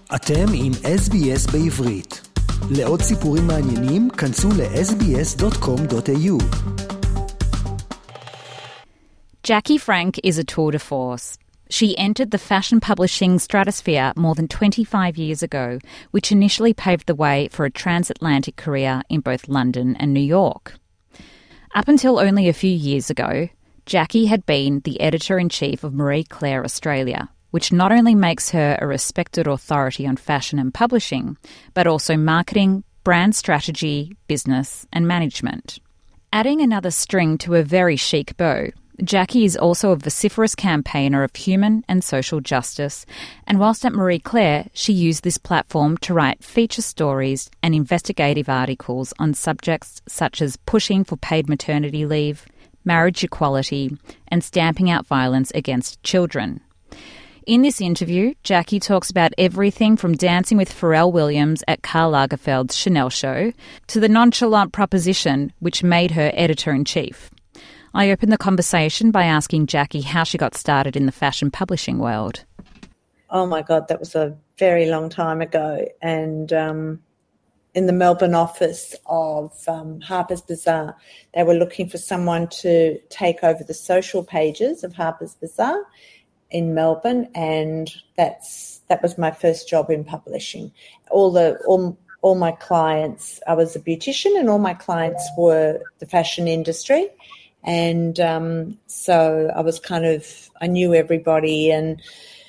אתם עם SBS בעברית. לעוד סיפורים מעניינים, כנסו ל-sbs.com.au. Jackie Frank is a tour de force. She entered the fashion publishing stratosphere more than 25 years ago, which initially paved the way for a transatlantic career in both London and New York. Up until only a few years ago, Jackie had been the editor-in-chief of Marie Claire Australia, which not only makes her a respected authority on fashion and publishing, but also marketing, brand strategy, business and management. Adding another string to a very chic bow, Jackie is also a vociferous campaigner of human and social justice, and whilst at Marie Claire, she used this platform to write feature stories and investigative articles on subjects such as pushing for paid maternity leave, marriage equality, and stamping out violence against children. In this interview, Jackie talks about everything from dancing with Pharrell Williams at Karl Lagerfeld's Chanel show to the nonchalant proposition which made her editor-in-chief. I opened the conversation by asking Jackie how she got started in the fashion publishing world. Oh my God, that was a very long time ago. And in the Melbourne office of Harper's Bazaar, they were looking for someone to take over the social pages of Harper's Bazaar in Melbourne, and that was my first job in publishing. All my clients, I was a beautician, and all my clients were the fashion industry, and so I was I knew everybody, and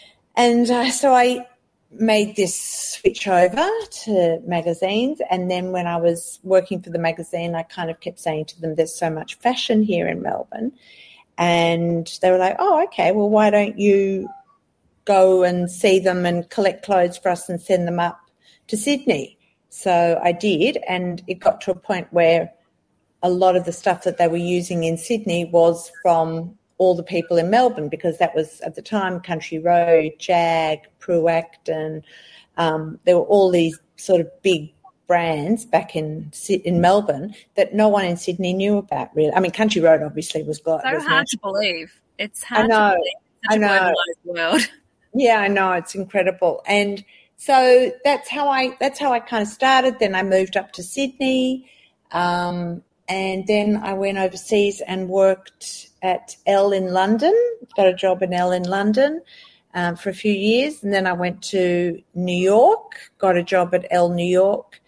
so I made this switch over to magazines. And then when I was working for the magazine, I kind of kept saying to them, "There's so much fashion here in Melbourne." And they were like, "Oh, okay, well, why don't you go and see them and collect clothes for us and send them up to Sydney?" So I did, and it got to a point where a lot of the stuff that they were using in Sydney was from all the people in Melbourne, because that was, at the time, Country Road, Jag, Pruact, and there were all these sort of big brands back in Melbourne that no one in Sydney knew about, really. I mean, Country Road obviously was got. So hard to believe. It's hard to believe. Such a globalised world. Yeah, I know, it's incredible. And so that's how I kind of started. Then I moved up to Sydney, and then I went overseas and worked at Elle in London. Got a job in Elle in London for a few years, and then I went to New York. Got a job at Elle New York.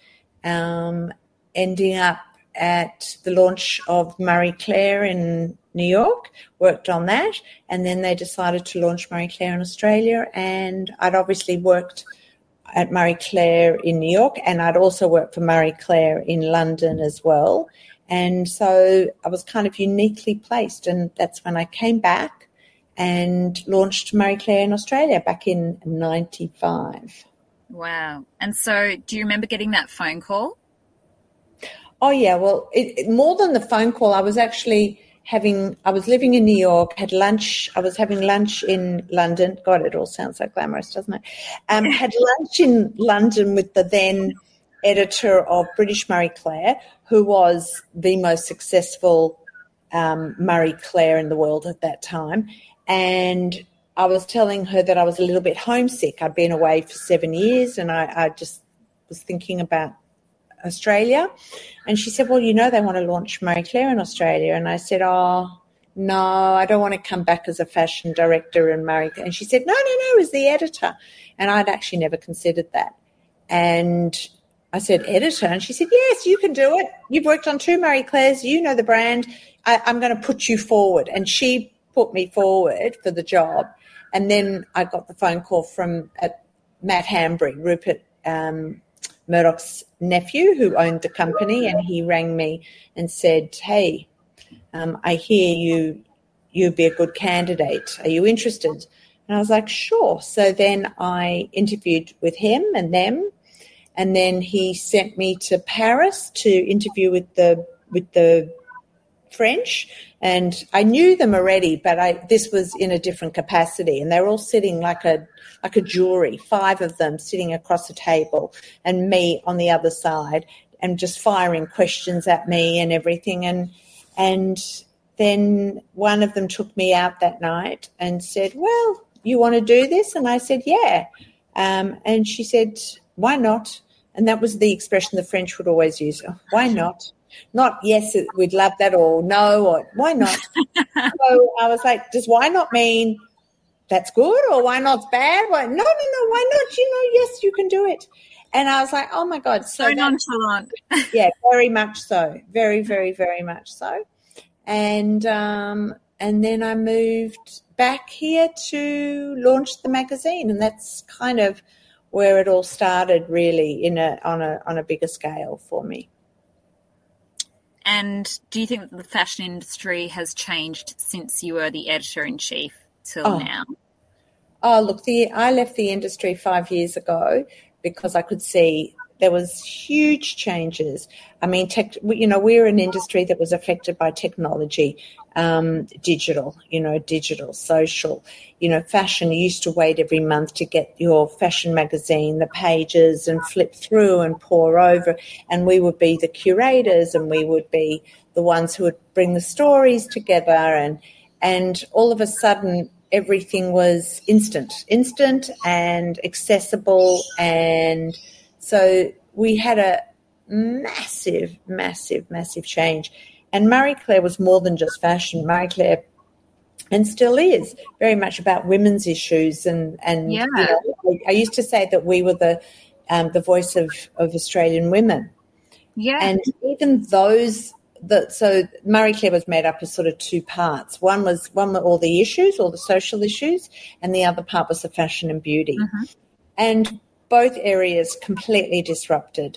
Ending up at the launch of Marie Claire in New York, worked on that, and then they decided to launch Marie Claire in Australia, and I'd obviously worked at Marie Claire in New York, and I'd also worked for Marie Claire in London as well, and so I was kind of uniquely placed, and that's when I came back and launched Marie Claire in Australia back in 1995. Wow. And so do you remember getting that phone call? Oh, yeah. Well, more than the phone call, I was living in New York, had lunch. I was having lunch in London. God, it all sounds so glamorous, doesn't it? Had lunch in London with the then editor of British Marie Claire, who was the most successful Marie Claire in the world at that time. And I was telling her that I was a little bit homesick. I'd been away for 7 years, and I just was thinking about Australia. And she said, "Well, they want to launch Marie Claire in Australia." And I said, "Oh, no, I don't want to come back as a fashion director in Marie Claire." And she said, no, as the editor. And I'd actually never considered that. And I said, "Editor?" And she said, "Yes, you can do it. You've worked on 2 Marie Claires. You know the brand. I'm going to put you forward." And she put me forward for the job. And then I got the phone call from Matt Hambry, Rupert Murdoch's nephew, who owned the company, and he rang me and said, "Hey, I hear you'd be a good candidate. Are you interested?" And I was like, "Sure." So then I interviewed with him and them, and then he sent me to Paris to interview with the French, and I knew them already, but this was in a different capacity, and they were all sitting like a jury, 5 of them sitting across a table, and me on the other side, and just firing questions at me and everything, and then one of them took me out that night and said, "Well, you want to do this?" And I said, "Yeah." And she said, why not? And that was the expression the French would always use. Oh, why not? Not yes, we'd love that, or no, or why not? So I was like, does why not mean that's good, or why not's bad? Why, no, why not? Yes, you can do it. And I was like, oh, my God. So nonchalant. Yeah, very much so. Very, very, very much so. And then I moved back here to launch the magazine, and that's kind of where it all started, really, on a bigger scale for me. And do you think that the fashion industry has changed since you were the editor-in-chief till now? Oh, look, I left the industry 5 years ago because I could see there was huge changes. I mean, we're an industry that was affected by technology, digital, social. Fashion, you used to wait every month to get your fashion magazine, the pages, and flip through and pore over. And we would be the curators, and we would be the ones who would bring the stories together. And all of a sudden, everything was instant and accessible. And so we had a massive, massive, massive change. And Marie Claire was more than just fashion. Marie Claire, and still is, very much about women's issues. And yeah. I used to say that we were the voice of Australian women. Yeah. And even those so Marie Claire was made up of sort of two parts. One were all the issues, all the social issues, and the other part was the fashion and beauty. Mm-hmm. And both areas completely disrupted.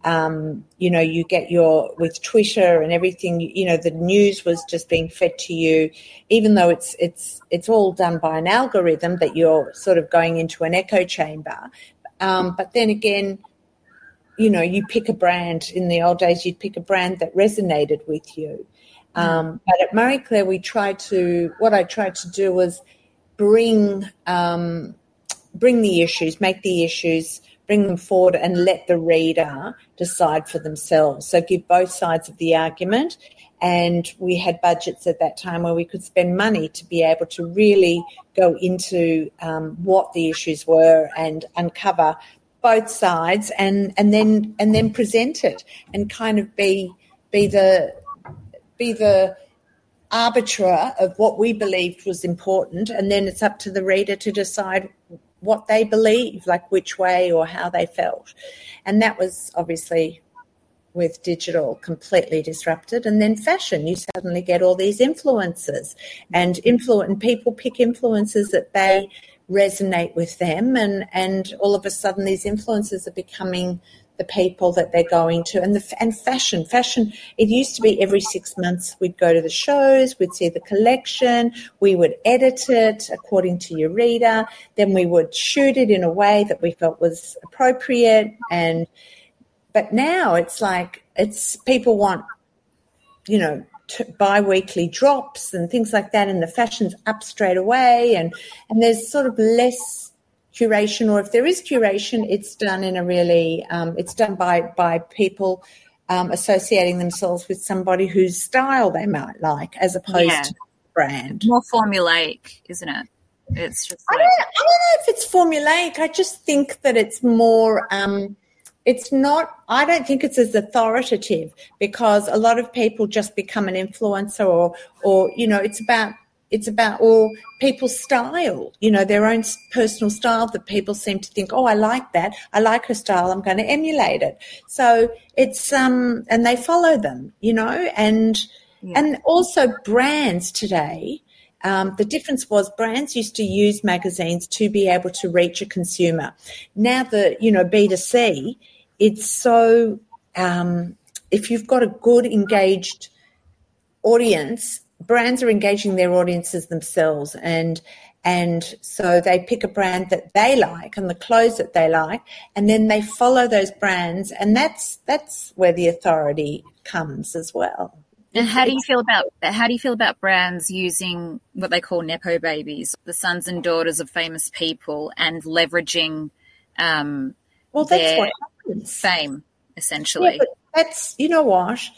You get with Twitter and everything, the news was just being fed to you, even though it's all done by an algorithm that you're sort of going into an echo chamber. But then again, you pick a brand. In the old days, you'd pick a brand that resonated with you. But at Marie Claire, what I tried to do was bring the issues, make the issues, bring them forward, and let the reader decide for themselves. So give both sides of the argument. And we had budgets at that time where we could spend money to be able to really go into what the issues were and uncover both sides, and then present it and kind of be the arbiter of what we believed was important, and then it's up to the reader to decide what they believe, like which way or how they felt. And that was obviously, with digital, completely disrupted. And then fashion, you suddenly get all these influencers, and people pick influencers that they resonate with them, and all of a sudden these influencers are becoming the people that they're going to. And fashion, it used to be every 6 months we'd go to the shows, we'd see the collection, we would edit it according to your reader, then we would shoot it in a way that we felt was appropriate. But now it's like, people want, bi-weekly drops and things like that, and the fashion's up straight away, and there's sort of less curation, or if there is curation, it's done in a really it's done by people associating themselves with somebody whose style they might like, as opposed to brand. More formulaic, isn't it? It's just I don't know if it's formulaic. I just think that it's more it's not, I don't think it's as authoritative, because a lot of people just become an influencer, or it's about all people's style, their own personal style, that people seem to think, oh, I like that. I like her style. I'm going to emulate it. So it's, and they follow them, and also brands today. The difference was brands used to use magazines to be able to reach a consumer. Now B2C, it's so, if you've got a good engaged audience, brands are engaging their audiences themselves, and so they pick a brand that they like and the clothes that they like, and then they follow those brands, and that's where the authority comes as well. And how do you feel about brands using what they call nepo babies, the sons and daughters of famous people, and leveraging that's what happens. Fame, essentially? Yeah, but that's, what?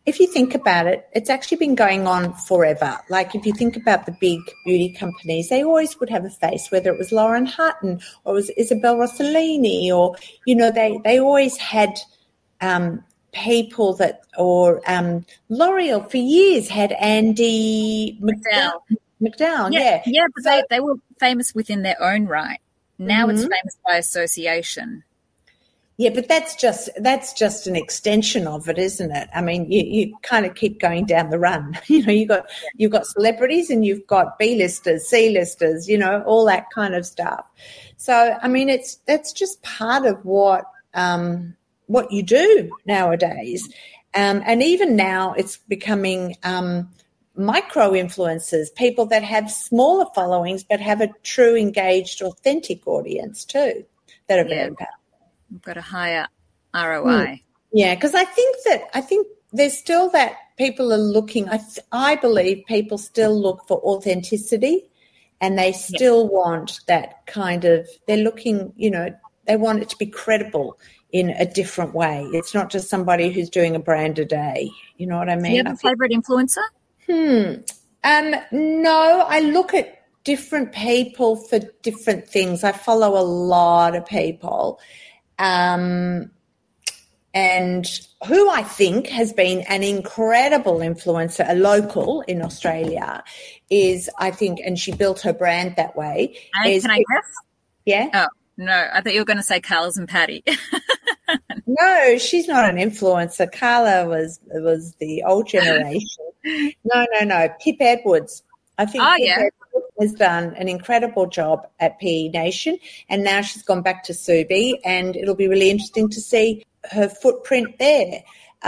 if you think about it, it's actually been going on forever. Like if you think about the big beauty companies, they always would have a face, whether it was Lauren Hutton or it was Isabel Rossellini or, they always had people that, or L'Oreal for years had Andy McDowell. Yeah. Yeah, but they were famous within their own right. Now it's famous by association. Yeah, but that's just an extension of it, isn't it? I mean, you kind of keep going down the run. You've got celebrities and you've got B-listers, C-listers, all that kind of stuff. So, I mean, that's just part of what you do nowadays. And even now it's becoming micro influencers, people that have smaller followings but have a true, engaged, authentic audience too, that are very powerful. We've got a higher ROI. Yeah, because I think there's still that people are looking. I believe people still look for authenticity, and they still want that kind of. They're looking, they want it to be credible in a different way. It's not just somebody who's doing a brand a day. You know what I mean? Do you have a favourite influencer? No, I look at different people for different things. I follow a lot of people. And who I think has been an incredible influencer, a local in Australia, is, I think, and she built her brand that way. Can I guess? Yeah? Oh, no, I thought you were going to say Carla's and Patty. No, she's not an influencer. Carla was the old generation. No. Pip Edwards. I think Edwards has done an incredible job at PE Nation, and now she's gone back to Subi, and it'll be really interesting to see her footprint there.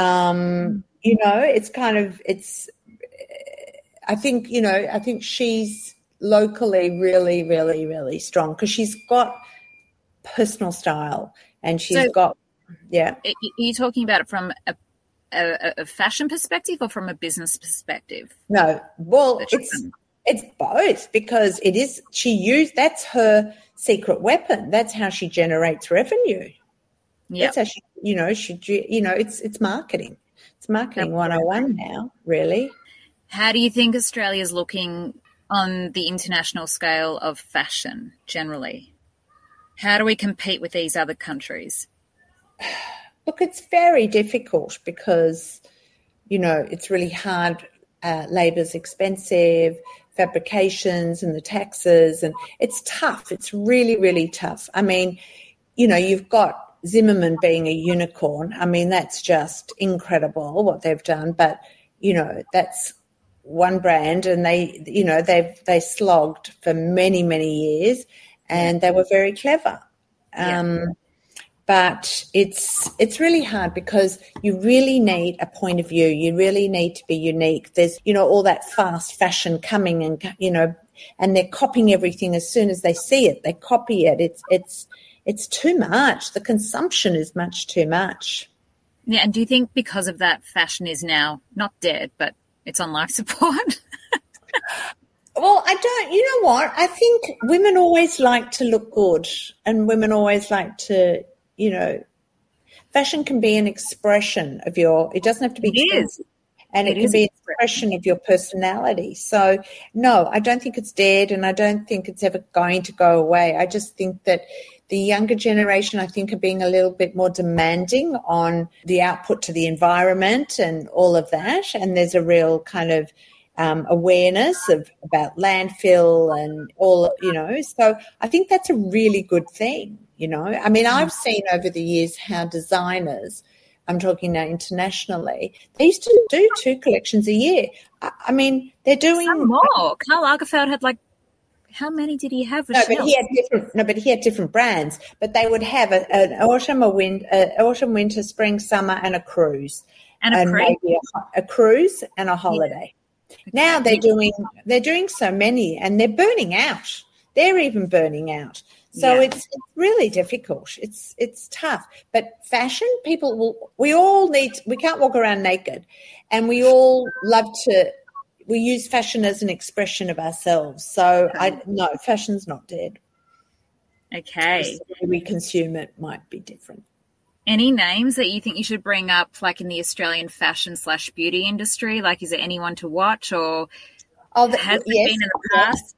I think she's locally really, really, really strong because she's got personal style and she's got. Yeah. Are you talking about it from a fashion perspective or from a business perspective? No. Well, it's both because that's her secret weapon. That's how she generates revenue. Yeah. That's how she, it's marketing. It's marketing 101 now, really. How do you think Australia's looking on the international scale of fashion generally? How do we compete with these other countries? Look, it's very difficult because, it's really hard. Labour's expensive, fabrications and the taxes, and it's tough. It's really, really tough. I mean, you've got Zimmerman being a unicorn. I mean, that's just incredible what they've done. But, that's one brand and they slogged for many, many years and they were very clever. But it's really hard because you really need a point of view. You really need to be unique. There's, all that fast fashion coming and they're copying everything as soon as they see it. They copy it. It's too much. The consumption is much too much. Yeah, and do you think because of that fashion is now not dead, but it's on life support? Well, I don't. You know what? I think women always like to look good and women always like to, fashion can be an expression of it doesn't have to be expensive. And it can be an expression of your personality. So, no, I don't think it's dead and I don't think it's ever going to go away. I just think that the younger generation, I think, are being a little bit more demanding on the output to the environment and all of that. And there's a real kind of awareness about landfill and all, So I think that's a really good thing, I mean, I've seen over the years how designers, I'm talking now internationally, they used to do 2 collections a year. I mean, they're doing some more. Karl Lagerfeld had how many did he have? But he had different brands. But they would have an autumn, autumn, winter, spring, summer, and a cruise, and maybe a cruise and a holiday. Yeah. Okay. Now they're doing so many, and they're burning out. They're even burning out. So it's really difficult. It's tough. But fashion, we can't walk around naked, and we all we use fashion as an expression of ourselves. So no, fashion's not dead. Okay. Just the way we consume it might be different. Any names that you think you should bring up, like in the Australian fashion/beauty industry? Like, is there anyone to watch, or has there been in the past?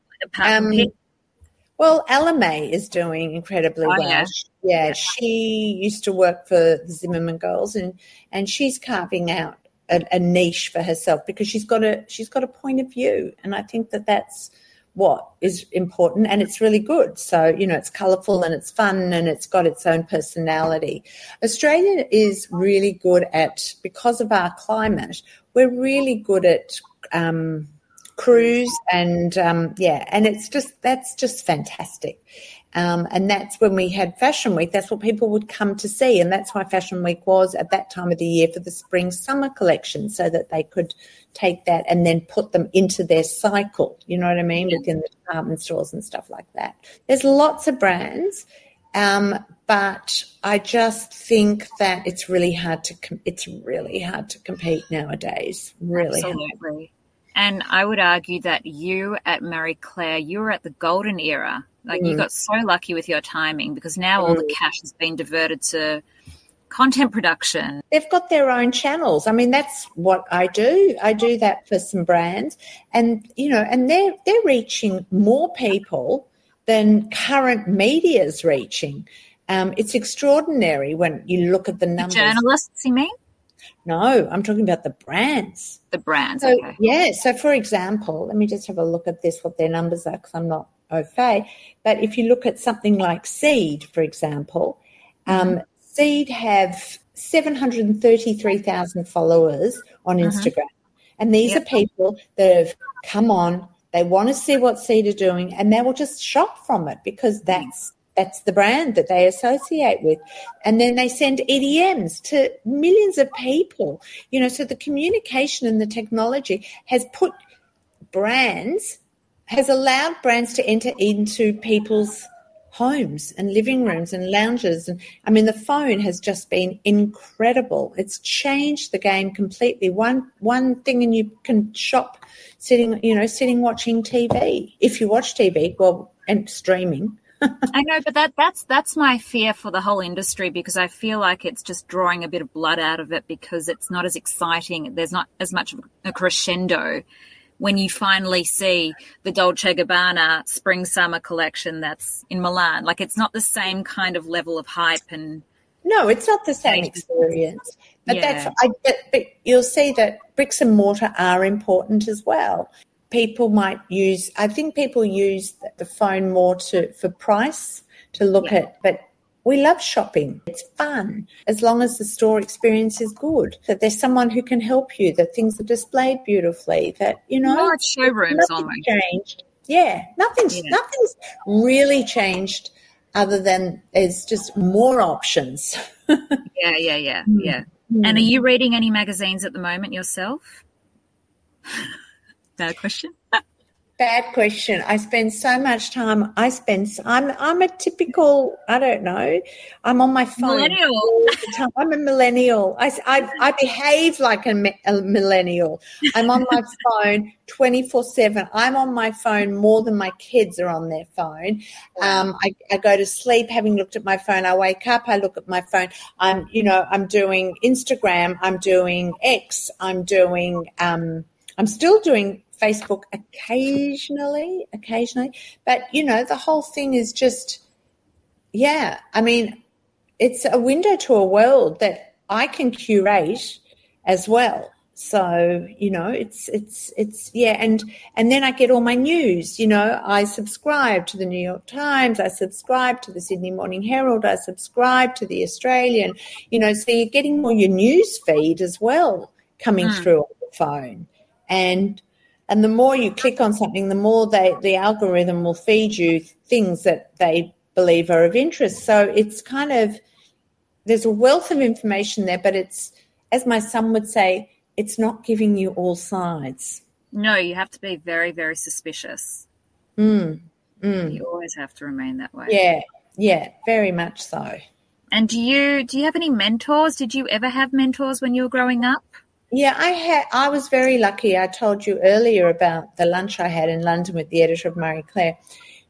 Well, Ella May is doing incredibly well. Yeah, she used to work for the Zimmerman Girls, and she's carving out a niche for herself because she's got a point of view, and I think that's what is important, and it's really good. So, it's colourful and it's fun and it's got its own personality. Australia is really good at, because of our climate, we're really good at cruise and and that's just fantastic. And that's when we had Fashion Week, that's what people would come to see, and that's why Fashion Week was at that time of the year for the spring-summer collection, so that they could take that and then put them into their cycle, you know what I mean, within the department stores and stuff like that. There's lots of brands, but I just think that it's really hard to compete nowadays, really. Absolutely. Hard. And I would argue that you at Marie Claire, you were at the golden era. Like, you got so lucky with your timing, because now all the cash has been diverted to content production. They've got their own channels. I mean, that's what I do. I do that for some brands, and and they're reaching more people than current media's reaching. It's extraordinary when you look at the numbers. The journalists, you mean? No, I'm talking about the brands. The brands, so, okay. Yeah, so for example, let me just have a look at this, what their numbers are, because I'm not au fait. But if you look at something like Seed, for example, Seed have 733,000 followers on Instagram. And these are people that have come on, they want to see what Seed are doing, and they will just shop from it because that's the brand that they associate with. And then they send EDMs to millions of people. So the communication and the technology has allowed brands to enter into people's homes and living rooms and lounges. And I mean, the phone has just been incredible. It's changed the game completely. One thing, and you can shop sitting watching TV. If you watch TV, and streaming. I know, but that's my fear for the whole industry, because I feel like it's just drawing a bit of blood out of it, because it's not as exciting. There's not as much of a crescendo when you finally see the Dolce & Gabbana spring-summer collection that's in Milan. Like, it's not the same kind of level of hype. And no, it's not the same experience. But but you'll see that bricks and mortar are important as well. People use the phone more for price, to look at, but we love shopping. It's fun as long as the store experience is good, that there's someone who can help you, that things are displayed beautifully, that, More showrooms almost. Changed. Yeah, nothing's really changed, other than there's just more options. Yeah. And are you reading any magazines at the moment yourself? Bad question. Bad question. I spend so much time. I'm a typical, I don't know, I'm on my phone. Millennial. All the time. I'm a millennial. I behave like a millennial. I'm on my phone 24/7. I'm on my phone more than my kids are on their phone. I go to sleep having looked at my phone. I wake up, I look at my phone. I'm doing Instagram. I'm doing X. I'm still doing Facebook occasionally, but the whole thing is just, I mean, it's a window to a world that I can curate as well. So, it's and then I get all my news, I subscribe to the New York Times, I subscribe to the Sydney Morning Herald, I subscribe to the Australian, so you're getting more your news feed as well coming through on the phone. And the more you click on something, the more the algorithm will feed you things that they believe are of interest. So it's kind of, there's a wealth of information there, but it's, as my son would say, it's not giving you all sides. No, you have to be very, very suspicious. You always have to remain that way. Yeah, very much so. And do you have any mentors? Did you ever have mentors when you were growing up? Yeah, I was very lucky. I told you earlier about the lunch I had in London with the editor of Marie Claire.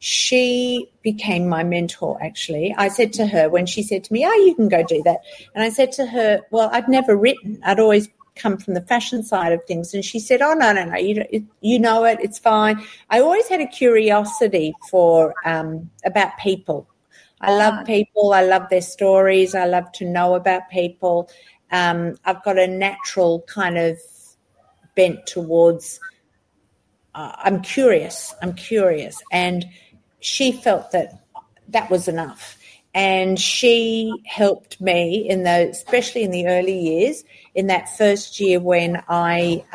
she became my mentor, actually. I said to her when she said to me, you can go do that. And I said to her, well, I'd never written. I'd always come from the fashion side of things. And she said, no, you know it, it's fine. I always had a curiosity for about people. I love people. I love their stories. I love to know about people. I've got a natural kind of bent towards I'm curious. And she felt that was enough. And she helped me especially in the early years, in that first year when I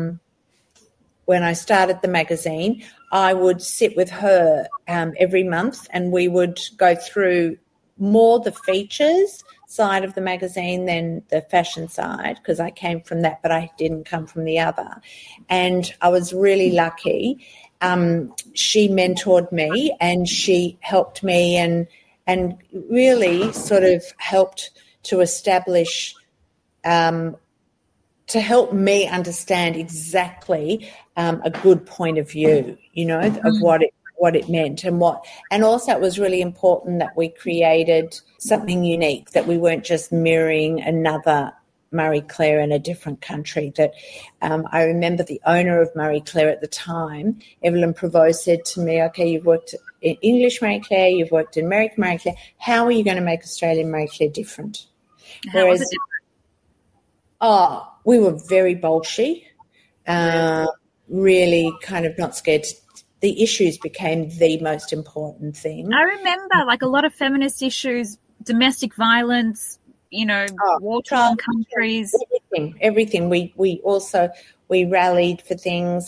started the magazine. I would sit with her every month, and we would go through more the features side of the magazine than the fashion side, because I came from that, but I didn't come from the other. And I was really lucky. She mentored me, and she helped me and really sort of helped to establish, to help me understand exactly a good point of view, of what it meant and also it was really important that we created something unique, that we weren't just mirroring another Marie Claire in a different country. That I remember the owner of Marie Claire at the time, Evelyn Prevost, said to me, okay, you've worked in English Marie Claire, you've worked in American Marie Claire, how are you going to make Australian Marie Claire different? How was it different? We were very bolshy, really kind of not scared. The issues became the most important thing. I remember like a lot of feminist issues, domestic violence, war-torn countries. Everything. We rallied for things.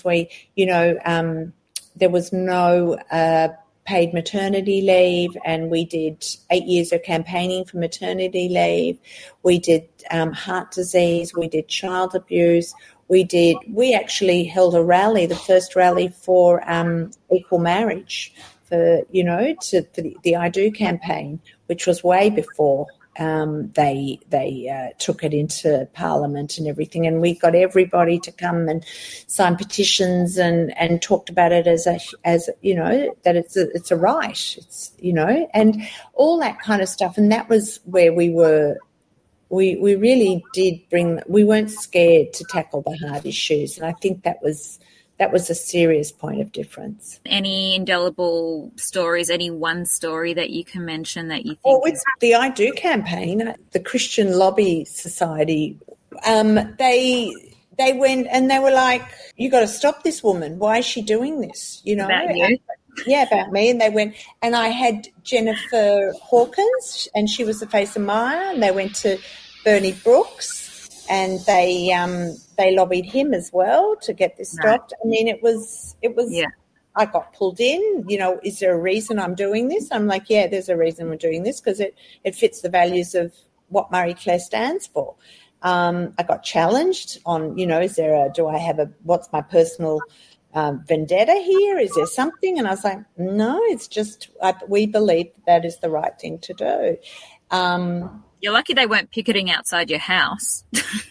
There was no paid maternity leave, and we did 8 years of campaigning for maternity leave. We did heart disease. We did child abuse. We actually held a rally, the first rally for equal marriage, for the I Do campaign, which was way before they took it into Parliament and everything. And we got everybody to come and sign petitions and talked about it as that it's a right, and all that kind of stuff. And that was where we were. We really did we weren't scared to tackle the hard issues. And I think that was a serious point of difference. Any indelible stories, any one story that you can mention that you think? Well, with the I Do campaign, the Christian Lobby Society, they went and they were like, you got to stop this woman. Why is she doing this? About you? Yeah, about me. And they went, and I had Jennifer Hawkins, and she was the face of Maya, and they went to Bernie Brooks, and they lobbied him as well to get this stopped. I mean, it was. Yeah. I got pulled in. Is there a reason I'm doing this? I'm like, yeah, there's a reason we're doing this, because it fits the values of what Marie Claire stands for. I got challenged on, do I have what's my personal vendetta here? Is there something? And I was like, no, it's just we believe that is the right thing to do. You're lucky they weren't picketing outside your house.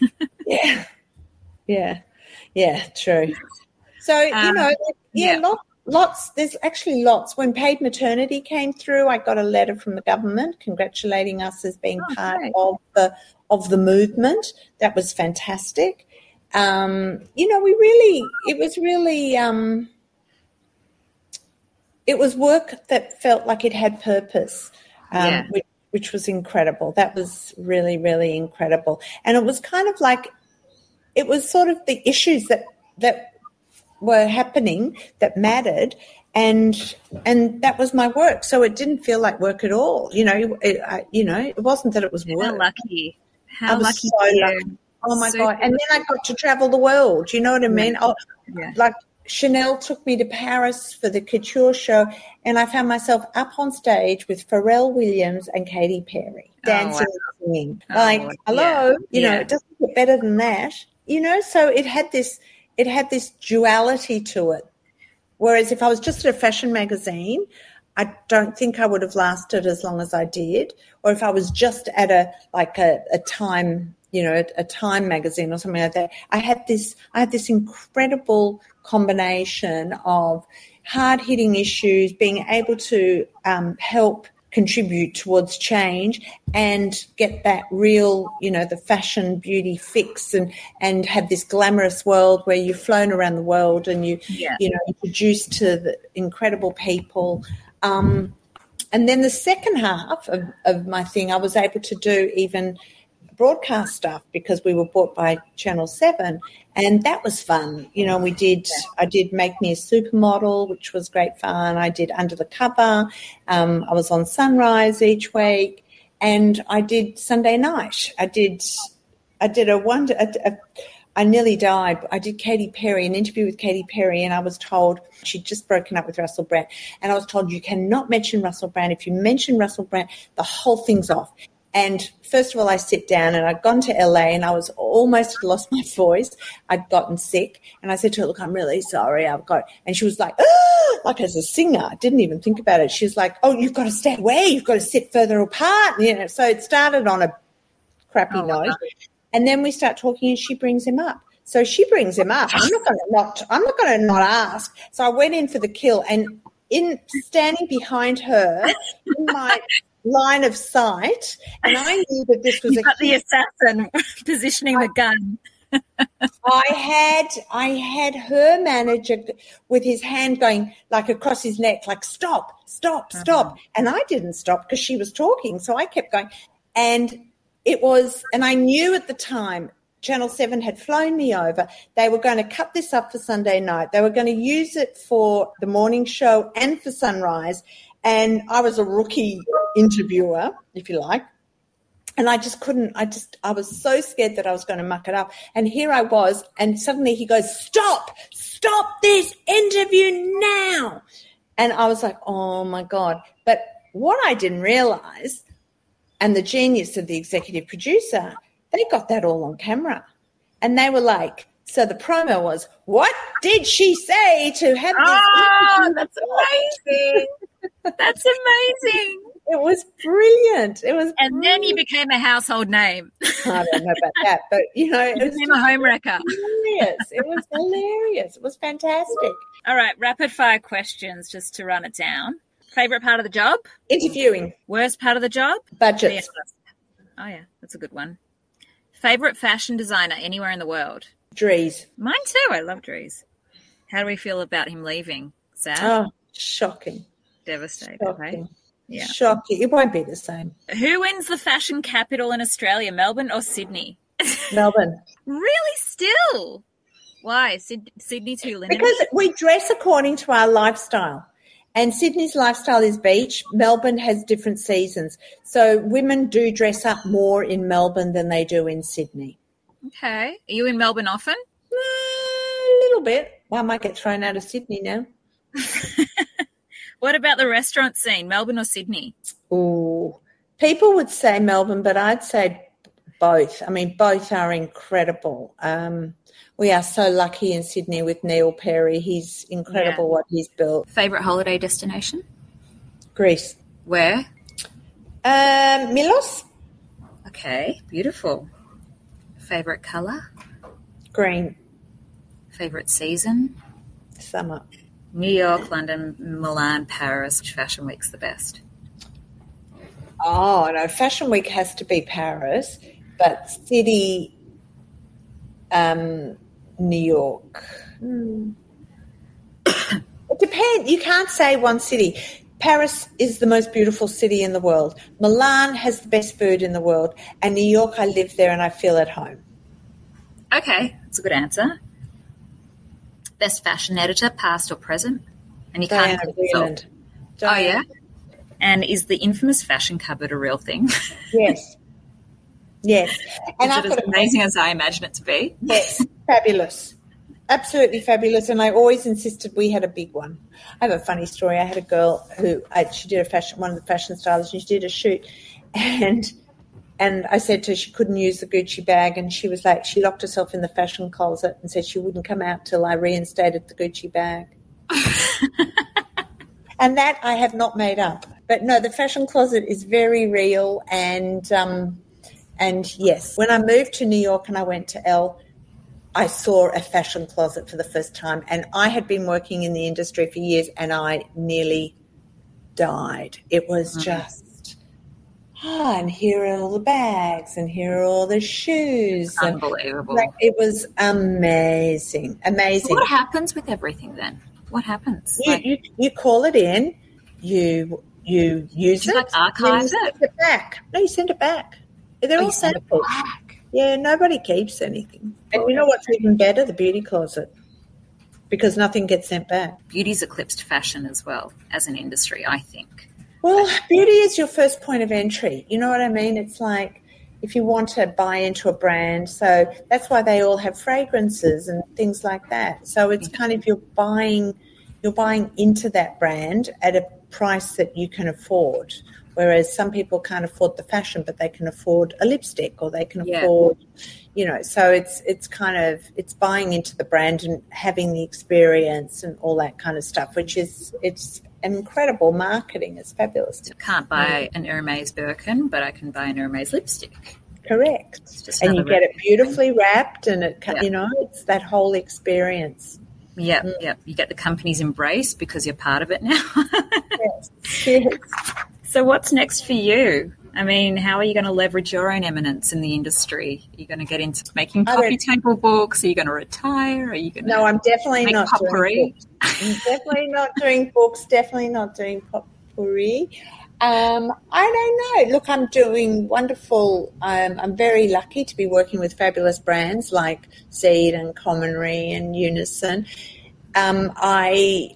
Yeah, true. So, lots. There's actually lots. When paid maternity came through, I got a letter from the government congratulating us as being part of the movement. That was fantastic. It was work that felt like it had purpose, which was incredible. That was really, really incredible. And it was kind of like, it was sort of the issues that were happening that mattered, and that was my work. So it didn't feel like work at all. It wasn't that it was work. How lucky. How I was lucky so you. lucky. Oh, my God. And then I got to travel the world. You know what I mean? Like Chanel took me to Paris for the couture show, and I found myself up on stage with Pharrell Williams and Katy Perry dancing and singing. Hello, it doesn't get better than that. So it had this duality to it. Whereas if I was just at a fashion magazine, I don't think I would have lasted as long as I did. Or if I was just at a time a Time magazine or something like that. I had this incredible combination of hard-hitting issues, being able to help contribute towards change and get that real, the fashion beauty fix and have this glamorous world where you've flown around the world and you introduced to the incredible people. And then the second half of my thing, I was able to do even broadcast stuff because we were bought by Channel 7, and that was fun. I did Make Me a Supermodel, which was great fun. I did Under the Cover. I was on Sunrise each week, and I did Sunday Night. I did I nearly died. I did Katy Perry, an interview with Katy Perry, and I was told she'd just broken up with Russell Brand, and I was told you cannot mention Russell Brand. If you mention Russell Brand, the whole thing's off. And first of all, I sit down, and I'd gone to LA and I was almost had lost my voice. I'd gotten sick, and I said to her, look, I'm really sorry. And she was like, oh, like as a singer, I didn't even think about it. She was like, oh, you've got to stay away. You've got to sit further apart. So it started on a crappy note. And then we start talking and she brings him up. So she brings him up. I'm not going to not ask. So I went in for the kill, and standing behind her in my line of sight, and I knew that this was the assassin positioning the gun. I had her manager with his hand going like across his neck, like stop. And I didn't stop because she was talking, so I kept going. And I knew at the time Channel 7 had flown me over. They were going to cut this up for Sunday night. They were going to use it for the morning show and for Sunrise. And I was a rookie interviewer, if you like. And I just couldn't, I was so scared that I was going to muck it up. And here I was, and suddenly he goes, stop this interview now. And I was like, oh my God. But what I didn't realize, and the genius of the executive producer, they got that all on camera. And they were like, so the promo was, what did she say to have this? Oh, that's amazing. That's amazing. It was brilliant. And then you became a household name. I don't know about that, but, it became a home wrecker. Hilarious. It was hilarious. It was fantastic. All right, rapid fire questions just to run it down. Favorite part of the job? Interviewing. Worst part of the job? Budgets. Oh, yeah, that's a good one. Favorite fashion designer anywhere in the world? Dries. Mine too. I love Dries. How do we feel about him leaving? Sad? Oh, shocking. Devastated. Shocking. Right? Yeah. Shocking. It won't be the same. Who wins the fashion capital in Australia, Melbourne or Sydney? Melbourne. Really? Still? Why? Sydney too, Lynn? Because we dress according to our lifestyle. And Sydney's lifestyle is beach. Melbourne has different seasons. So women do dress up more in Melbourne than they do in Sydney. Okay. Are you in Melbourne often? A little bit. Well, I might get thrown out of Sydney now. What about the restaurant scene, Melbourne or Sydney? Oh, people would say Melbourne, but I'd say both. I mean, both are incredible. We are so lucky in Sydney with Neil Perry. He's incredible what he's built. Favourite holiday destination? Greece. Where? Milos. Okay, beautiful. Favourite colour? Green. Favourite season? Summer. New York, London, Milan, Paris. Which fashion week's the best? Oh, no, Fashion Week has to be Paris, but city, New York. It depends. You can't say one city. Paris is the most beautiful city in the world. Milan has the best food in the world. And New York, I live there and I feel at home. Okay, that's a good answer. Best fashion editor, past or present? And you can't Diana Vreeland. Oh, yeah? And is the infamous fashion cupboard a real thing? Yes. Yes. And is it as amazing as I imagine it to be? Yes, fabulous. Absolutely fabulous. And I always insisted we had a big one. I have a funny story. I had a girl who, she did one of the fashion stylists, and she did a shoot. And I said to her she couldn't use the Gucci bag, and she was like, she locked herself in the fashion closet and said she wouldn't come out till I reinstated the Gucci bag. And that I have not made up. But no, the fashion closet is very real, and And yes, when I moved to New York and I went to Elle, I saw a fashion closet for the first time. And I had been working in the industry for years and I nearly died. It was just, and here are all the bags and here are all the shoes. Unbelievable. It was amazing, amazing. So what happens with everything then? What happens? You call it in, you use it. Like archive it? Send it back. No, you send it back. They're all samples. Yeah, nobody keeps anything. And you know what's even better? The beauty closet. Because nothing gets sent back. Beauty's eclipsed fashion as well as an industry, I think. Well, beauty is your first point of entry. You know what I mean? It's like if you want to buy into a brand. So that's why they all have fragrances and things like that. So it's kind of you're buying into that brand at a price that you can afford. Whereas some people can't afford the fashion, but they can afford a lipstick or they can afford, so it's buying into the brand and having the experience and all that kind of stuff, it's incredible marketing. It's fabulous. I can't buy an Hermes Birkin, but I can buy an Hermes lipstick. Correct. And you get it beautifully wrapped and it's that whole experience. Yeah, You get the company's embrace because you're part of it now. Yes. So what's next for you? I mean, how are you going to leverage your own eminence in the industry? Are you going to get into making coffee table books? Are you going to retire? Are you going to No, I'm definitely not potpourri? doing books. I'm definitely not doing books, definitely not doing potpourri. I don't know. Look, I'm doing wonderful. I'm very lucky to be working with fabulous brands like Seed and Commonry and Unison. I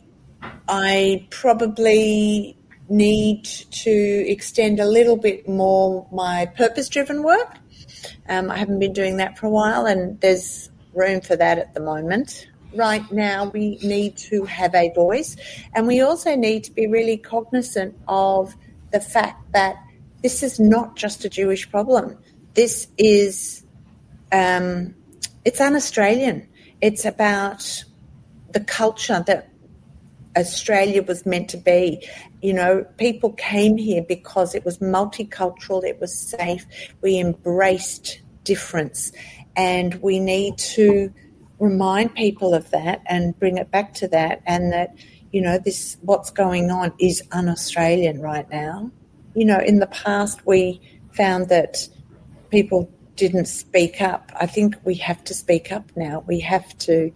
probably need to extend a little bit more my purpose-driven work. I haven't been doing that for a while, and there's room for that at the moment. Right now, we need to have a voice, and we also need to be really cognizant of the fact that this is not just a Jewish problem. This is, it's un-Australian. It's about the culture that Australia was meant to be. People came here because it was multicultural, it was safe, we embraced difference, and we need to remind people of that and bring it back to that, and that, this what's going on is un-Australian right now. In the past we found that people didn't speak up. I think we have to speak up now. We have to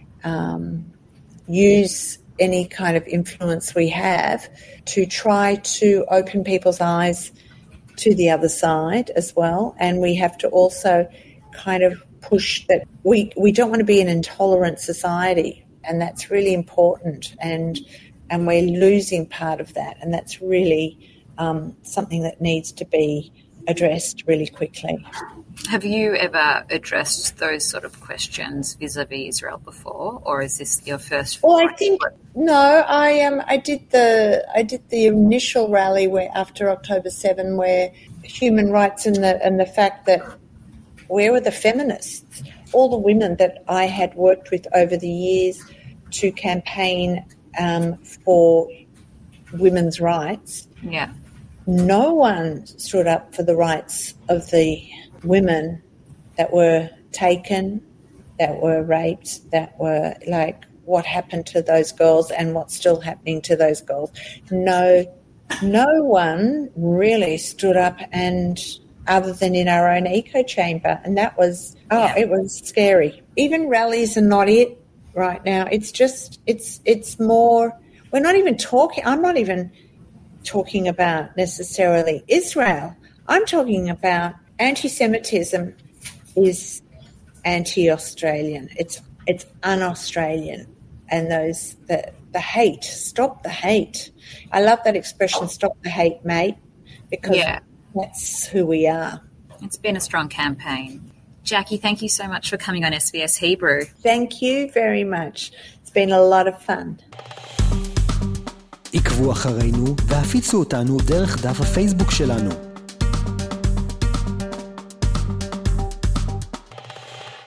use any kind of influence we have to try to open people's eyes to the other side as well. And we have to also kind of push that we don't want to be an intolerant society, and that's really important. And we're losing part of that, and that's really something that needs to be addressed really quickly. Have you ever addressed those sort of questions vis-a-vis Israel before, or is this your first? Well, I think no. I did the initial rally where after October 7, where human rights and the fact that where were the feminists, all the women that I had worked with over the years to campaign for women's rights. Yeah. No one stood up for the rights of the women that were taken, that were raped, that were like what happened to those girls and what's still happening to those girls. No one really stood up, and other than in our own echo chamber, and that was it was scary. Even rallies are not it right now. It's just it's more. We're not even talking. I'm not even talking about necessarily Israel. I'm talking about anti-Semitism is anti-Australian. It's un-Australian, and the hate. Stop the hate. I love that expression. Stop the hate, mate, because that's who we are. It's been a strong campaign. Jackie, thank you so much for coming on SBS Hebrew. Thank you very much. It's been a lot of fun. עקבו אחרינו והפיצו אותנו דרך דף הפייסבוק שלנו.